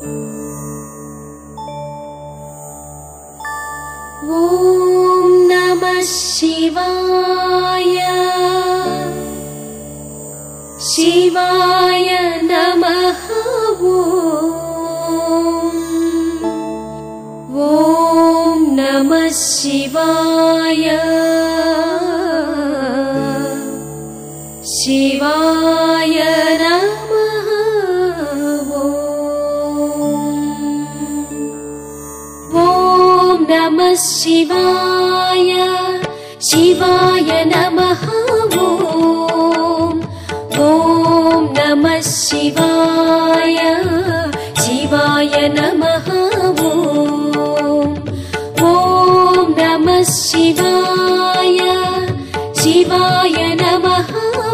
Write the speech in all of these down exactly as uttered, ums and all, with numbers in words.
ஓம் நம சிவாய. சிவாய நமஹ. ஓம் நம சிவாய. சிவாய நமஹ. ஓம் நம சிவாய. சிவாய நமஹ. ஓம் நம சிவாய. சிவாய நமஹ. ஓம் நம சிவாய. சிவாய நமஹ.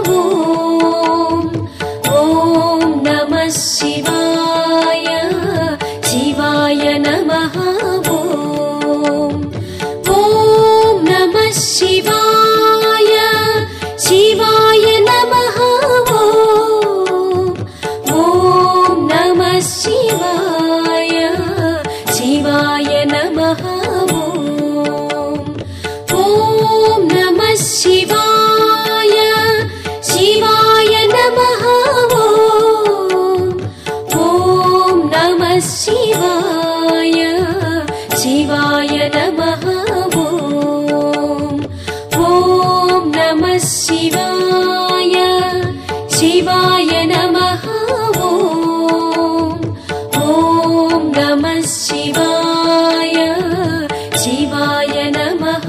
ஓம் நம சிவாய. சிவாய நமஹ. ஓம் நம சிவாய. சிவாய நமஹ. ஓம் நம சிவாய. சிவாய நமஹ. ஓம் நம சிவாய. சிவாய நமஹ. ஓம் நம சிவாய. சிவாய நமஹ. ஓம் நம சிவாய. சிவாய நமஹ. ஓம் நம சிவாய. சிவாய நமஹ.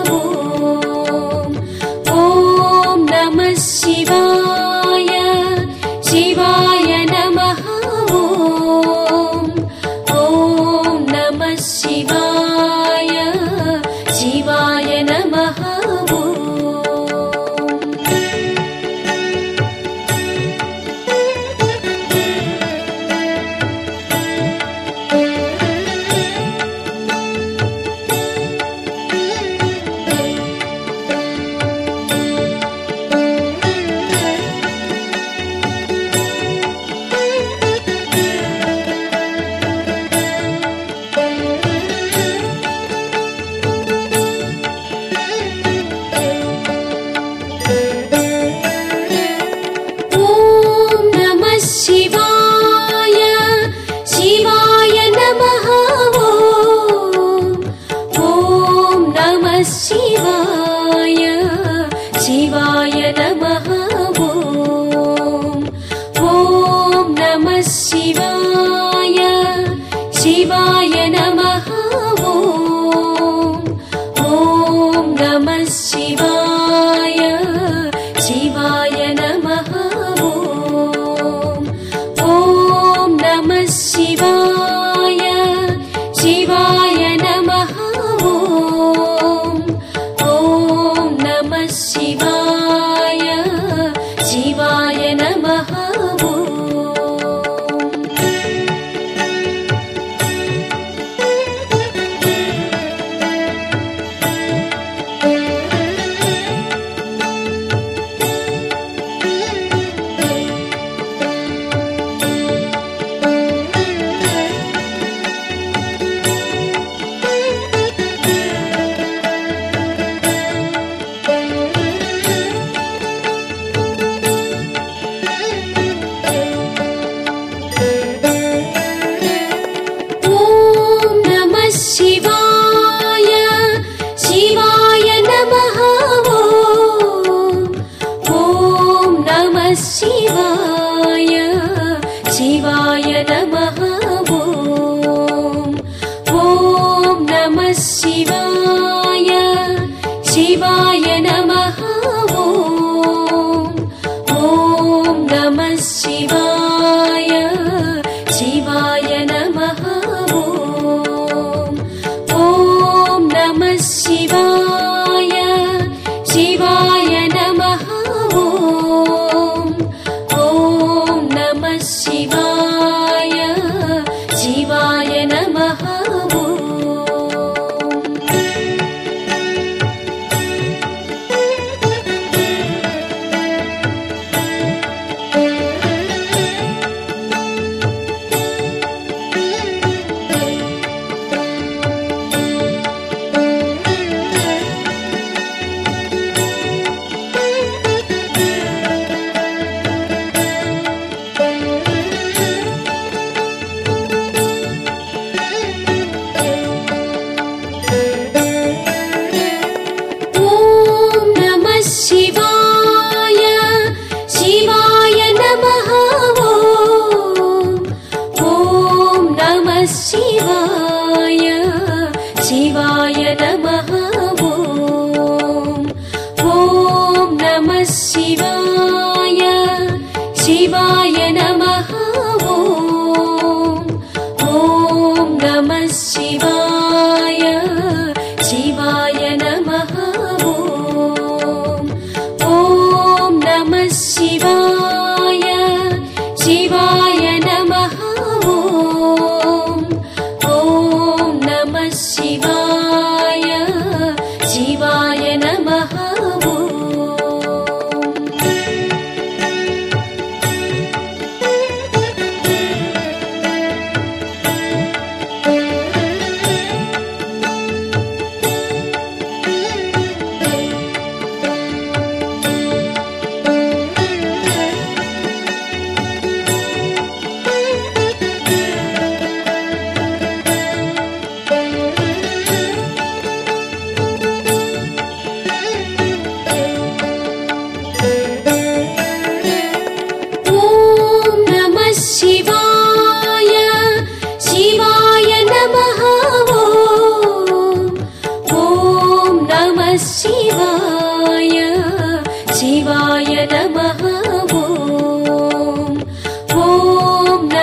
ஓம் நம சிவாய. சிவாய நமஹ. ஓம் நம சிவாய. சிவாய நமஹ.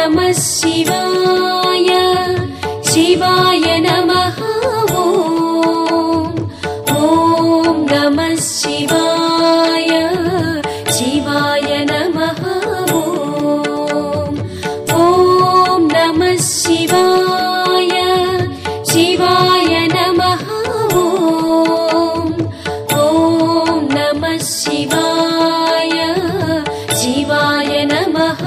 நமः சிவாய சிவாய நமः ஓம் ஓம் நமः சிவாய சிவாய நமः ஓம் ஓம் நமः சிவாய சிவாய நமः ஓம் ஓம் நமः சிவாய சிவாய நமः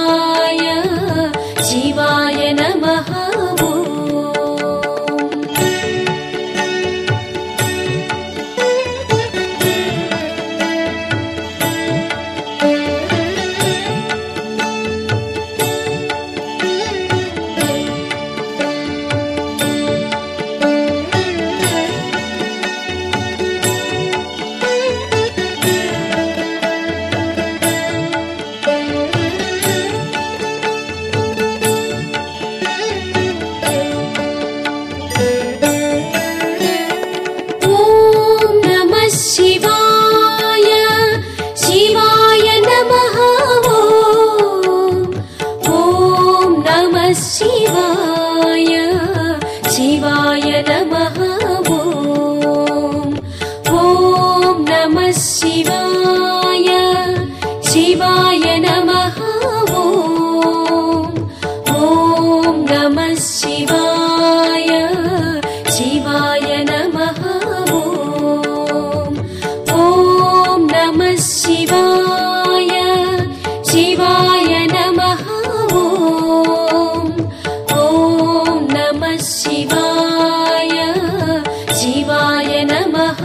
சிவாய நமः ஓம் शिवाय नमः ॐ ॐ नमः शिवाय शिवाय नमः ॐ ॐ नमः शिवाय शिवाय नमः ॐ ॐ नमः शिवाय शिवाय नमः ॐ ॐ नमः शिवाय शिवाय नमः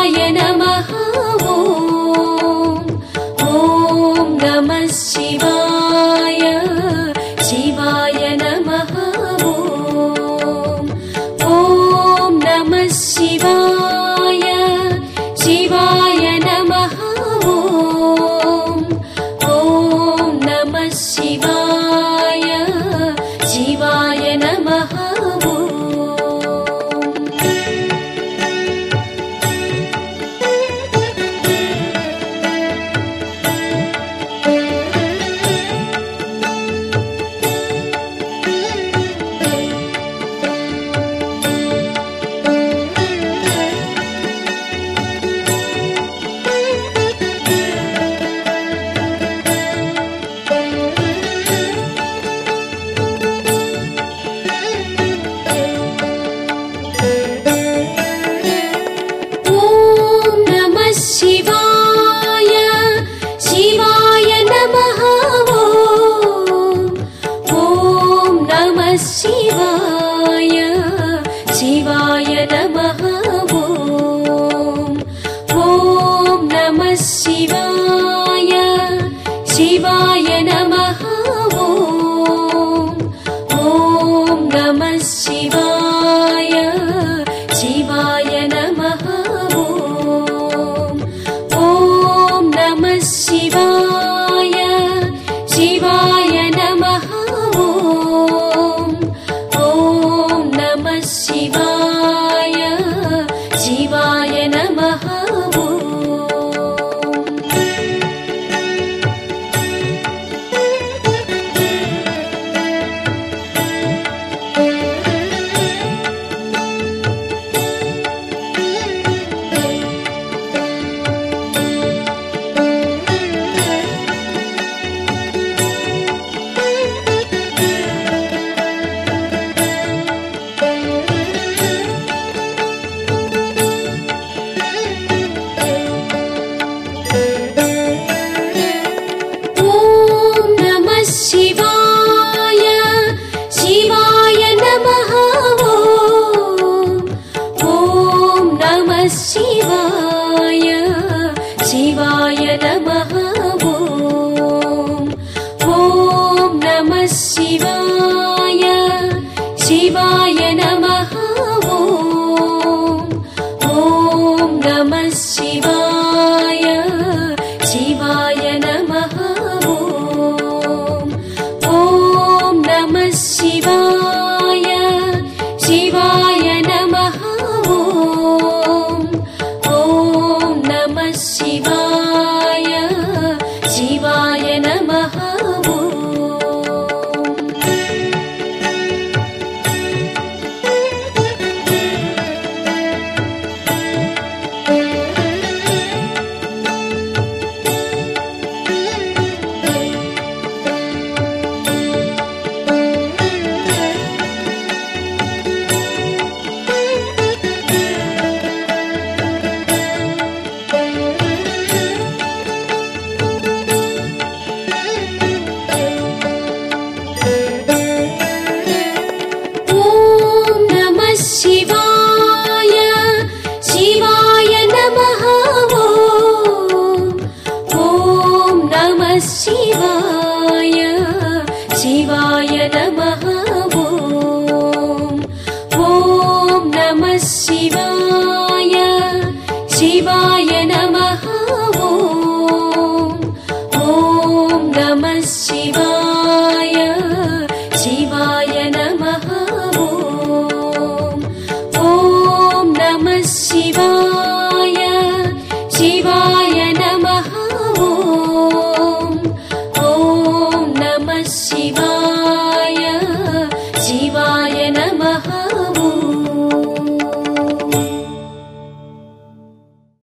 శివాయ నమః ఓం ఓం నమః శివాయ శివాయ నమః ఓం ఓం నమః శివాయ శివాయ నమః ఓం ఓం నమః శివాయ శివాయ నమః శివాయ శివాయ నమః ఓం ఓం నమః శివాయ శివాయ నమః ఓం ఓం నమః శివాయ శివాయ నమః ఓం ఓం నమః శివాయ శివాయ నమః ఓం నమః శివాయ శివాయ నమః ఓం ఓం నమః శివాయ శివాయ నమః శివాయ శివాయ నమః ఓం ఓం నమః శివాయ శివాయ నమః ఓం ఓం నమః శివాయ శివాయ నమః ఓం ఓం నమః శివాయ శివాయ నమః ఓం నమః శివాయ శివాయ నమః ఓం ఓం నమః శివాయ శివాయ నమః శివాయ శివాయ నమః ఓం ఓం నమః శివాయ శివాయ నమః ఓం ఓం నమః శివాయ శివాయ నమః ఓం ఓం నమః శివాయ శివాయ నమః ఓం నమః శివాయ శివాయ